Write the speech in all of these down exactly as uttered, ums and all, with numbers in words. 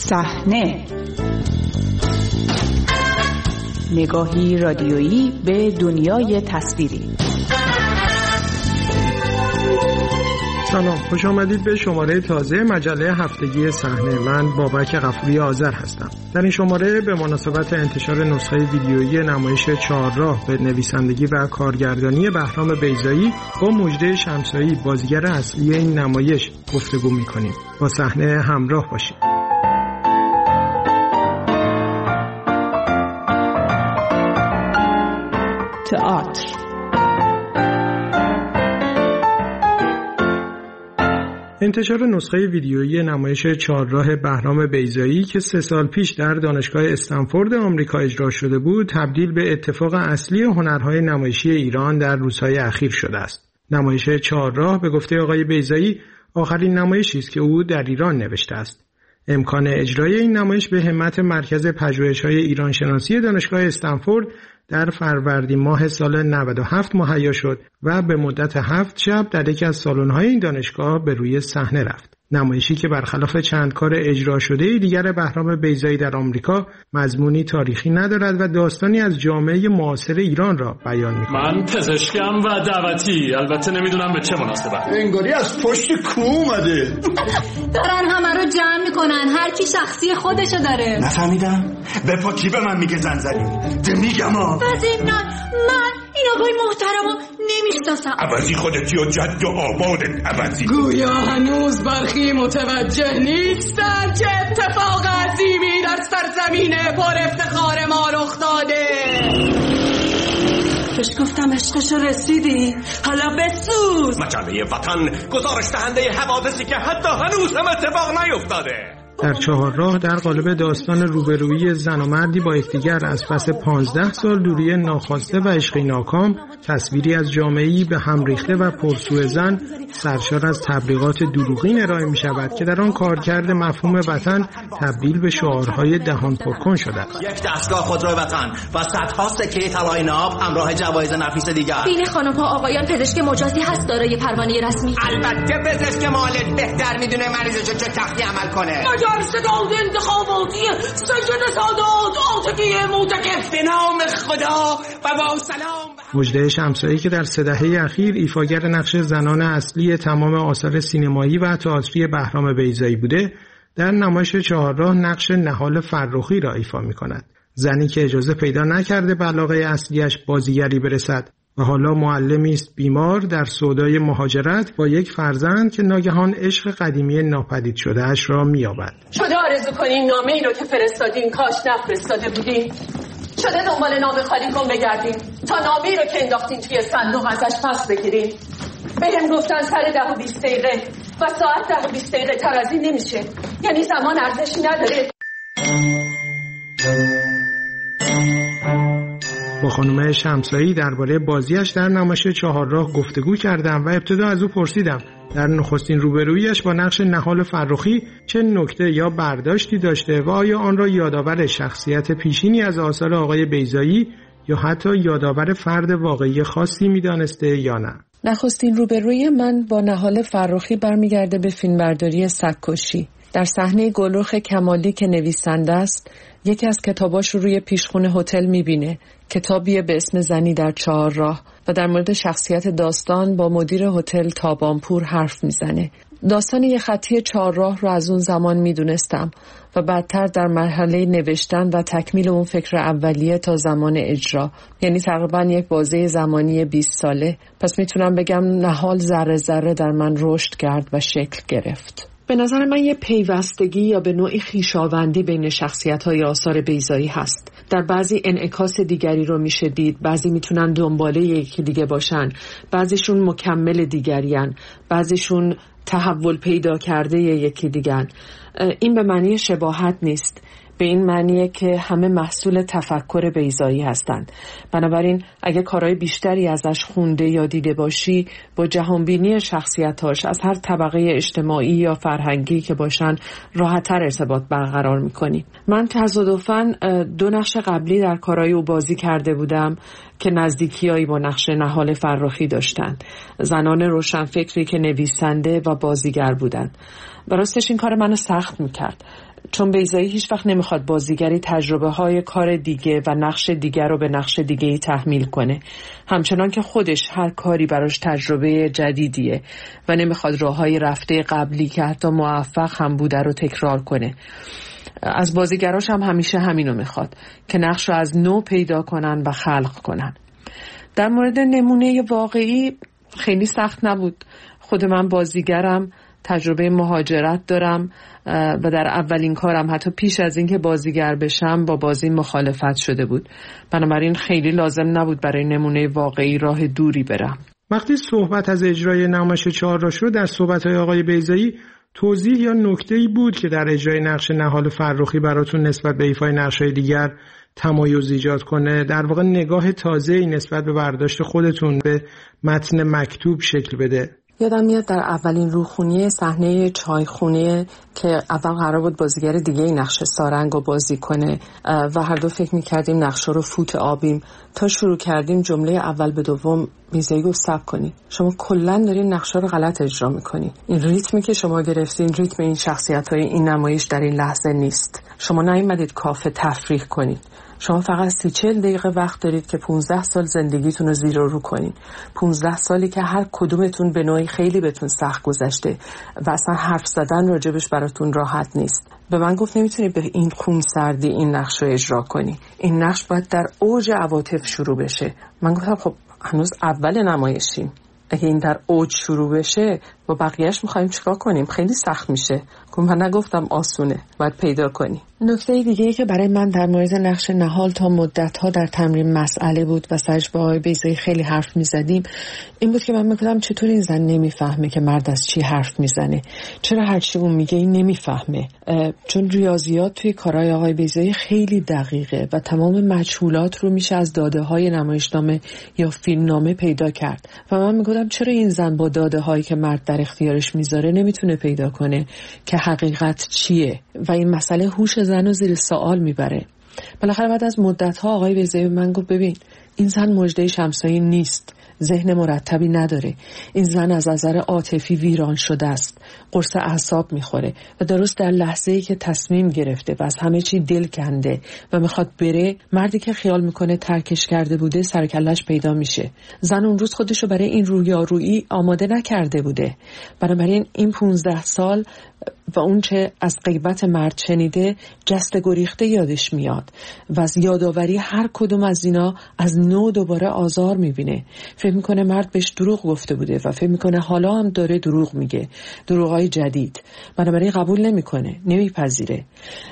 صحنه، نگاهی رادیویی به دنیای تصویری. سلام، خوش آمدید به شماره تازه مجله هفتگی صحنه. من بابک غفوری آذر هستم. در این شماره به مناسبت انتشار نسخه ویدیویی نمایش چهارراه به نویسندگی و کارگردانی بهرام بیضایی با مژده شمسایی، بازیگر اصلی این نمایش، گفتگو می‌کنیم. با صحنه همراه باشید. تئاتر. انتشار نسخه ویدیویی نمایش چهارراه بهرام بیضایی که سه سال پیش در دانشگاه استنفورد آمریکا اجرا شده بود، تبدیل به اتفاق اصلی هنرهای نمایشی ایران در روزهای اخیر شده است. نمایش چهارراه به گفته آقای بیضایی آخرین نمایشی است که او در ایران نوشته است. امکان اجرای این نمایش به همت مرکز پژوهش‌های ایران شناسی دانشگاه استنفورد در فروردین ماه سال نود و هفت مهیا شد و به مدت هفت شب در یکی از سالن‌های این دانشگاه به روی صحنه رفت. نمایشی که برخلاف چند کار اجرا شده دیگر بهرام بیضایی در آمریکا مضمونی تاریخی ندارد و داستانی از جامعه معاصر ایران را بیان می‌کند. من پزشکم و دعوتی، البته نمیدونم به چه مناسبت. انگاری از پشت کو اومده. دارن همه رو جمع میکنن، هر کی شخصی خودشو داره. نفهمیدم. به پا کی به من میگه زن زدی؟ ده میگم ها. وزیمنان من این آقای محترمو نمیشناسم. عوضی خودتی و جد و آبادت عوضی. گویا هنوز برخی متوجه نیستن چه اتفاق عظیمی در سرزمین پر افتخار ما رخ داده. بهش گفتم عشقشو رسیدی، حالا بسوز. مجله وطن گزارش دهنده حوادثی که حتی هنوز هم اتفاق نیفتاده. در چهارراه در قالب داستان روبرویی زن و مردی با یکدیگر از پس پانزده سال دوری ناخواسته و عشقی ناکام، تصویری از جامعه‌ای به هم ریخته و پرسوء زن سرشار از تبلیغات دروغین ارائه می شود که در آن کارکرد مفهوم وطن تبدیل به شعارهای دهان پرکن شده است. یک دستگاه خودروی وطن و صدها سکه طلای ناب همراه جوایز نفیس دیگر. بین خانم‌ها آقایان پزشک مجازی هست دارای پروانه رسمی؟ البته پزشک مالک بهتر میدونه مریضش چه تختی عمل کنه. مگر صداد انتخاباتی سجد سادات عاطفی موتکف به نام خدا و با سلام. مژده شمسایی که در سه دهه اخیر ایفاگر نقش زنان اصلی تمام آثار سینمایی و تئاتری بهرام بیضایی بوده، در نمایش چهارراه نقش نهال فرخی را ایفا می‌کند. زنی که اجازه پیدا نکرده به علاقه اصلیش بازیگری برسد و حالا معلمی است بیمار در سودای مهاجرت با یک فرزند که ناگهان عشق قدیمی ناپدید شده‌اش را می‌یابد. شده آرزو کنین نامه‌ای رو که فرستادین کاش نفرستاده بودین. شده دنبال نامه خالی کن بگردین تا نامه‌ای رو که انداختین توی صندوق ازش پس بگیرین. بهم گفتن سر ده و بیست دقیقه و ساعت ده و بیست دقیقه تر از این نمیشه، یعنی زمان ارزشی نداره. با خانم شمسایی درباره بازیش در نمایش چهارراه گفتگو کردم و ابتدا از او پرسیدم در نخستین روبرویش با نقش نهال فرخی چه نکته یا برداشتی داشته و آیا آن را یادآور شخصیت پیشینی از آثار آقای بیضایی یا حتی یادآور فرد واقعی خاصی می‌دانسته یا نه. نخستین روبروی من با نهال فرخی برمیگرده به فیلمبرداری سگ‌کشی. در صحنه گلرخ کمالی که نویسنده است، یکی از کتاباش رو روی پیشخوان هتل می‌بینه، کتابی به اسم زنی در چهارراه، و در مورد شخصیت داستان با مدیر هتل تابانپور حرف میزنه. داستان یه خطی چهارراه رو از اون زمان میدونستم و بعدتر در مرحله نوشتن و تکمیل اون فکر اولیه تا زمان اجرا، یعنی تقریبا یک بازه زمانی بیست ساله. پس میتونم بگم نهال ذره ذره در من رشد کرد و شکل گرفت. به نظر من یه پیوستگی یا به نوعی خویشاوندی بین شخصیت‌های آثار بیضایی هست. در بعضی انعکاس دیگری رو میشه دید، بعضی میتونن دنباله یکی دیگه باشن، بعضیشون مکمل دیگریان، بعضیشون تحول پیدا کرده یکی دیگن. این به معنی شباهت نیست، به این معنیه که همه محصول تفکر بیضایی هستند. بنابراین اگه کارهای بیشتری ازش خونده یا دیده باشی، با جهانبینی شخصیتاش از هر طبقه اجتماعی یا فرهنگی که باشن راحت‌تر ارتباط برقرار میکنی. من تصادفاً دو نقش قبلی در کارهای او بازی کرده بودم که نزدیکیایی با نقش نهال فرخی داشتند. زنان روشنفکری که نویسنده و بازیگر بودند. و راستش این کار منو سخت میکرد. چون بیضایی هیچ وقت نمیخواد بازیگری تجربه های کار دیگه و نقش دیگر رو به نقش دیگه تحمیل کنه، همچنان که خودش هر کاری براش تجربه جدیدیه و نمیخواد راههای رفته قبلی که حتی موفق هم بوده رو تکرار کنه. از بازیگراش هم همیشه همینو میخواد که نقش رو از نو پیدا کنن و خلق کنن. در مورد نمونه واقعی خیلی سخت نبود. خود من بازیگرم، تجربه مهاجرت دارم و در اولین کارم حتی پیش از اینکه بازیگر بشم با بازی مخالفت شده بود. بنابراین خیلی لازم نبود برای نمونه واقعی راه دوری برم. وقتی صحبت از اجرای نمایش چهار را شد، در صحبت‌های آقای بیضایی توضیح یا نکته‌ای بود که در اجرای نقش نهال فرخی براتون نسبت به ایفای نقش‌های دیگر تمایز ایجاد کنه؟ در واقع نگاه تازه‌ای نسبت به برداشت خودتون به متن مکتوب شکل بده؟ یادم میاد در اولین روخونی صحنه چایخونه که اول قرار بود بازیگر دیگه این نقش سارنگ رو بازی کنه و هر دو فکر میکردیم نقشه رو فوت آبیم. تا شروع کردیم جمله اول به دوم بیضایی گفت صبر کنی، شما کلا دارین نقشه رو غلط اجرا میکنی. این ریتمی که شما گرفتین ریتم این شخصیت‌های این نمایش در این لحظه نیست. شما نیومدید کافه تفریح کنید. شما فقط سی چهل دقیقه وقت دارید که پونزده سال زندگیتون رو زیر و رو کنین. پونزده سالی که هر کدومتون به نوعی خیلی بهتون سخت گذشته و اصلا حرف زدن راجبش براتون راحت نیست. به من گفت نمیتونی به این خون سردی این نقش رو اجرا کنی. این نقش باید در اوج عواطف شروع بشه. من گفتم خب هنوز اول نمایشیم، اگه این در اوج شروع بشه با بقیهش میخوایم چیکار کنیم؟ خیلی سخت میشه. من نگفتم آسونه، باید پیدا کنی. نکته دیگه ای که برای من در مورد نقش نهال تا مدت‌ها در تمرین مسئله بود و سرش با آقای بیضایی خیلی حرف میزدیم این بود که من میگفتم چطور این زن نمیفهمه که مرد از چی حرف میزنه؟ چرا هر چی اون میگه این نمیفهمه؟ چون ریاضیات توی کارهای آقای بیضایی خیلی دقیقه و تمام مجهولات رو میشه از داده‌های نمایشنامه یا فیلمنامه پیدا کرد و من میگفتم چرا این زن با داده‌هایی که مرد در اختیارش میذاره نمیتونه پیدا کنه که حقیقت چیه؟ و این مسئله هوش زن رو زیر سوال میبره. بالاخره بعد از مدت‌ها آقای بیضایی من گفت ببین این زن مژده شمسایی نیست، ذهن مرتبی نداره، این زن از نظر عاطفی ویران شده است، قرص اعصاب میخوره و درست در لحظه‌ای که تصمیم گرفته و از همه چی دل کنده و میخواد بره، مردی که خیال میکنه ترکش کرده بوده سرکلش پیدا میشه. زن اون روز خودشو برای این رویارویی آماده نکرده بوده. بنابراین این پونزده سال و اون چه از غیبت مرد شنیده جست گریخته یادش میاد و از یادآوری هر کدوم از اینا از نو دوباره آزار میبینه. فکر میکنه مرد بهش دروغ گفته بوده و فکر میکنه حالا هم داره دروغ میگه، دروغای جدید. بنابراین قبول نمیکنه، نمیپذیره.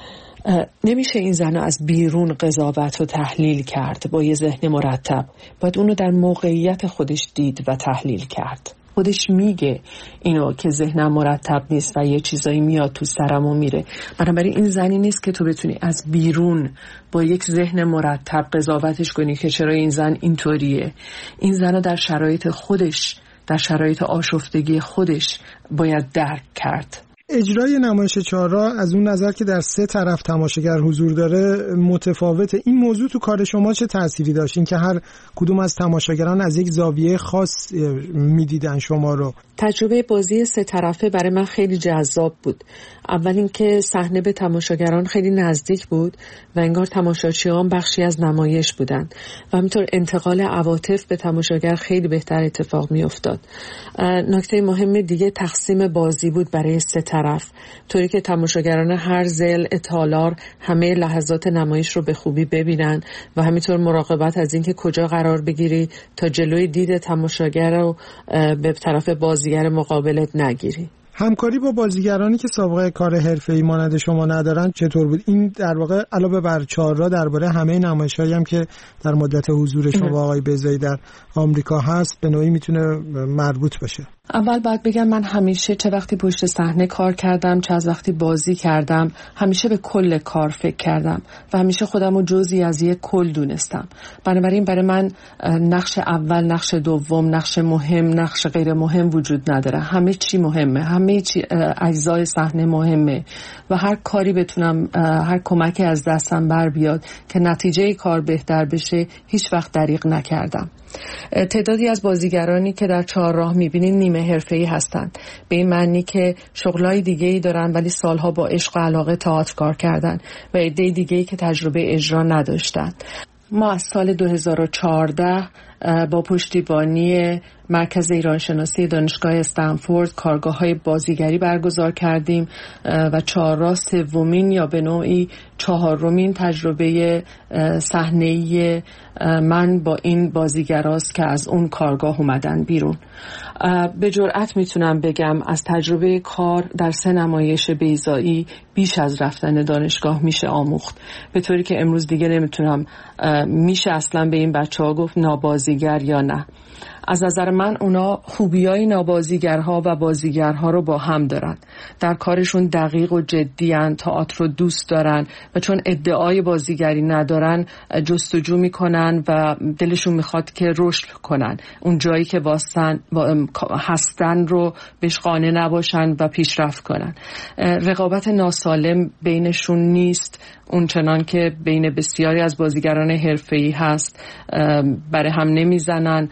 نمیشه این زن از بیرون قضاوت و تحلیل کرد با یه ذهن مرتب، باید اونو در موقعیت خودش دید و تحلیل کرد. خودش میگه اینو که ذهنم مرتب نیست و یه چیزایی میاد تو سرم و میره. بنابراین این زنی نیست که تو بتونی از بیرون با یک ذهن مرتب قضاوتش کنی که چرا این زن اینطوریه. این زن رو در شرایط خودش، در شرایط آشفتگی خودش باید درک کرد. اجرای نمایش چهارراه از اون نظر که در سه طرف تماشاگر حضور داره متفاوته. این موضوع تو کار شما چه تأثیری داشت؟ این که هر کدوم از تماشاگران از یک زاویه خاص میدیدن شما رو. تجربه بازی سه طرفه برای من خیلی جذاب بود. اول اینکه صحنه به تماشاگران خیلی نزدیک بود و انگار تماشاچیان بخشی از نمایش بودند و همینطور انتقال عواطف به تماشاگر خیلی بهتر اتفاق می افتاد. نکته مهم دیگه تقسیم بازی بود برای سه طرف، طوری که تماشاگران هر ضلع تالار همه لحظات نمایش رو به خوبی ببینن و همینطور مراقبت از اینکه کجا قرار بگیری تا جلوی دید تماشاگر رو به طرف بازیگر مقابلت نگیری. همکاری با بازیگرانی که سابقه کار حرفه‌ای مانند شما ندارن چطور بود؟ این در واقع علاوه بر چهارراه درباره همه نمایش‌هایی هم که در مدت حضور شما با آقای بیضایی در آمریکا هست به نوعی میتونه مربوط باشه. اول باید بگم من همیشه چه وقتی پشت صحنه کار کردم چه از وقتی بازی کردم همیشه به کل کار فکر کردم و همیشه خودم رو جزئی از یک کل دونستم. بنابراین برای من نقش اول، نقش دوم، نقش مهم، نقش غیر مهم وجود نداره. همه چی مهمه، همه چی اجزای صحنه مهمه و هر کاری بتونم، هر کمکی از دستم بر بیاد که نتیجه کار بهتر بشه هیچ وقت دریغ نکردم. تعدادی از بازیگرانی که در چهارراه میبینید نیمه حرفه‌ای هستند، به این معنی که شغلای دیگه‌ای دارن ولی سالها با عشق و علاقه تئاتر کار کردن و عده دیگه‌ای که تجربه اجرا نداشتند. ما از سال دو هزار و چهارده با پشتیبانی مرکز ایرانشناسی دانشگاه استنفورد کارگاه‌های بازیگری برگزار کردیم و چهارراه سومین یا به نوعی چهارمین تجربه صحنه‌ای من با این بازیگراست که از اون کارگاه اومدن بیرون. به جرئت میتونم بگم از تجربه کار در سه نمایش بیضایی بیش از رفتن دانشگاه میشه آموخت، به طوری که امروز دیگه نمیتونم میشه اصلا به این بچه‌ها گفت نابازیگر یا نه. از نظر من اونا خوبیای نابازیگرها و بازیگرها رو با هم دارن. در کارشون دقیق و جدی ان، تئاتر رو دوست دارن و چون ادعای بازیگری ندارن جستجو میکنن و دلشون میخواد که رشد کنن، اون جایی که واسن هستن رو بهش قانع نباشن و پیشرفت کنن. رقابت ناسالم بینشون نیست اون چنان که بین بسیاری از بازیگران حرفه‌ای هست. برای هم نمیزنن،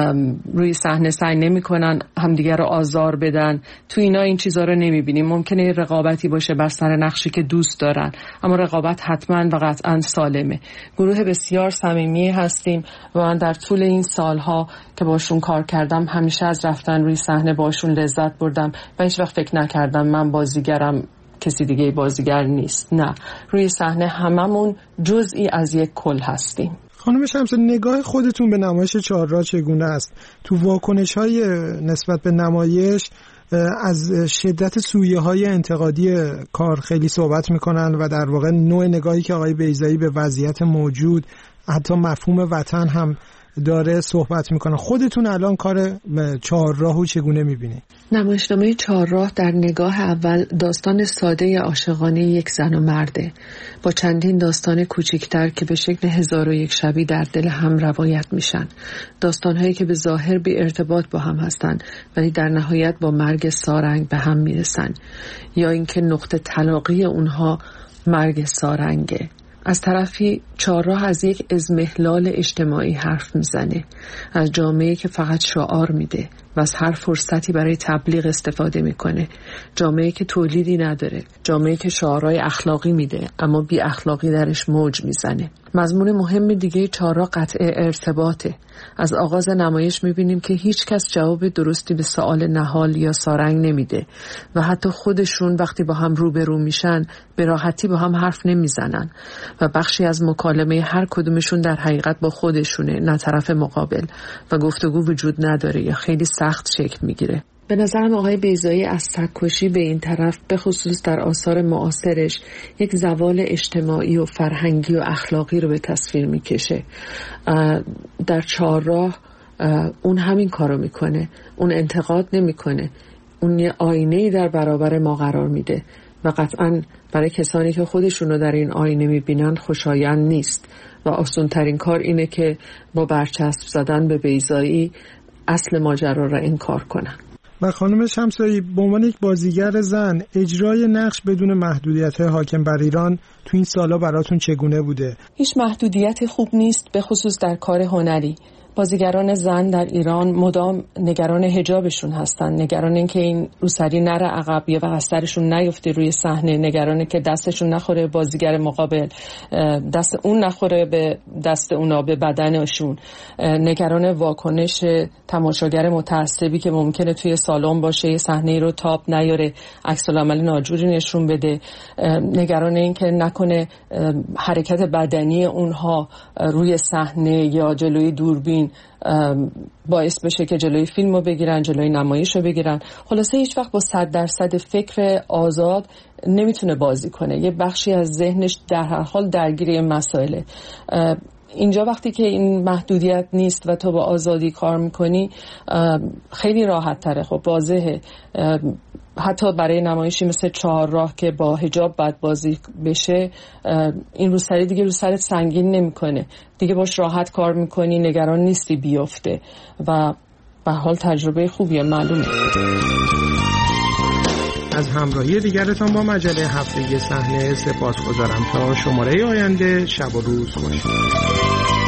روی صحنه سعی نمی‌کنن همدیگر رو آزار بدن. تو اینا این چیزا رو نمی‌بینیم. ممکنه رقابتی باشه بر سر نقشی که دوست دارن، اما رقابت حتما و قطعا سالمه. گروه بسیار صمیمی هستیم و من در طول این سالها که باشون کار کردم همیشه از رفتن روی صحنه باشون لذت بردم و هیچ وقت فکر نکردم من بازیگرم کسی دیگه بازیگر نیست. نه، روی صحنه هممون جزئی از یک کل هستیم. خانم شمس، نگاه خودتون به نمایش چهارراه چگونه است؟ تو واکنش‌های نسبت به نمایش از شدت سویه‌های انتقادی کار خیلی صحبت می‌کنن و در واقع نوع نگاهی که آقای بیضایی به وضعیت موجود، حتی مفهوم وطن هم داره صحبت میکنه. خودتون الان کار چهارراهو چگونه میبینید؟ نمایشنامه چهارراه در نگاه اول داستان ساده عاشقانه یک زن و مرده با چندین داستان کوچکتر که به شکل هزار و یک شبی در دل هم روایت میشن. داستانهایی که به ظاهر بی ارتباط با هم هستن ولی در نهایت با مرگ سارنگ به هم میرسن، یا اینکه نقطه تلاقی اونها مرگ سارنگه. از طرفی چهارراه از یک اضمحلال اجتماعی حرف میزنه، از جامعه‌ای که فقط شعار میده و از هر فرصتی برای تبلیغ استفاده میکنه، جامعه‌ای که تولیدی نداره، جامعه‌ای که شعارهای اخلاقی میده اما بی اخلاقی درش موج میزنه. مضمون مهم دیگه چهارراه قطع ارتباطه. از آغاز نمایش میبینیم که هیچ کس جواب درستی به سوال نهال یا سارنگ نمیده و حتی خودشون وقتی با هم روبرو میشن به راحتی با هم حرف نمیزنن و بخشی از مکالمه هر کدومشون در حقیقت با خودشونه، نه طرف مقابل، و گفتگو وجود نداره یا خیلی سخت شکل میگیره. به نظرم آقای بیضایی از سگ‌کشی به این طرف به خصوص در آثار معاصرش یک زوال اجتماعی و فرهنگی و اخلاقی رو به تصویر میکشه. در چهارراه اون همین کارو میکنه، اون انتقاد نمیکنه، اون یه آینه‌ای در برابر ما قرار میده و قطعاً برای کسانی که خودشونو در این آینه میبینن خوشایند نیست و آسان‌ترین کار اینه که با برچسب زدن به بیضایی اصل ماجرا را انکار کنن. و خانم شمسایی، به عنوان یک بازیگر زن اجرای نقش بدون محدودیت‌های حاکم بر ایران تو این سالا براتون چگونه بوده؟ هیچ محدودیت خوب نیست، به خصوص در کار هنری. بازیگران زن در ایران مدام نگران حجابشون هستن، نگران این که این روسری نره عقب یا بسترشون نیفته روی صحنه، نگران که دستشون نخوره بازیگر مقابل، دست اون نخوره به دست اونا، به بدنشون، نگران واکنش تماشاگر متعصبی که ممکنه توی سالن باشه، صحنه رو تاب نیاره، عکس العمل ناجوری نشون بده، نگران این که نکنه حرکت بدنی اونها روی صحنه یا جلوی دوربین باعث بشه که جلوی فیلم رو بگیرن، جلوی نمایش رو بگیرن. خلاصه هیچ وقت با صد درصد فکر آزاد نمیتونه بازی کنه، یه بخشی از ذهنش در هر حال درگیر مسائله. اینجا وقتی که این محدودیت نیست و تو با آزادی کار میکنی خیلی راحت تره. خب واضحه حتی برای نمایشی مثل چهارراه که با حجاب باید بازی بشه، این روسری دیگه رو سرت سنگین نمیکنه، دیگه باش راحت کار میکنی، نگران نیستی بیفته و به حال تجربه خوبیه. معلومه. از همراهی دیگرتان با مجله هفتگی صحنه سپاسگزارم. تا شماره آینده شب و روز خوش.